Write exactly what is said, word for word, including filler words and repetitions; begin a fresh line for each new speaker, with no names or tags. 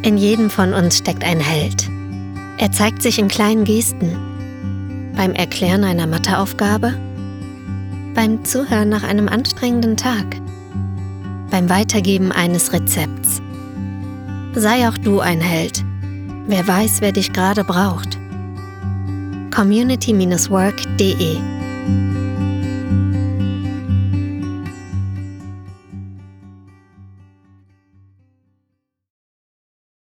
In jedem von uns steckt ein Held. Er zeigt sich in kleinen Gesten. Beim Erklären einer Matheaufgabe, beim Zuhören nach einem anstrengenden Tag, beim Weitergeben eines Rezepts. Sei auch du ein Held. Wer weiß, wer dich gerade braucht. community Bindestrich work Punkt de